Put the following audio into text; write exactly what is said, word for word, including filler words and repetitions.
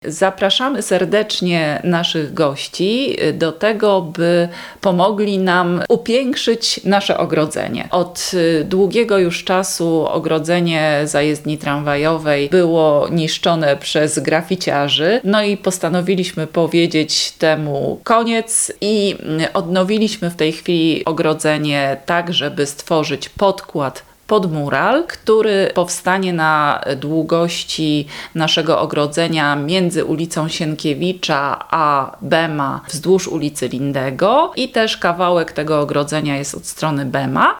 Zapraszamy serdecznie naszych gości do tego, by pomogli nam upiększyć nasze ogrodzenie. Od długiego już czasu ogrodzenie zajezdni tramwajowej było niszczone przez graficiarzy, no i postanowiliśmy powiedzieć temu koniec i odnowiliśmy w tej chwili ogrodzenie tak, żeby stworzyć podkład pod mural, który powstanie na długości naszego ogrodzenia między ulicą Sienkiewicza a Bema wzdłuż ulicy Lindego i też kawałek tego ogrodzenia jest od strony Bema.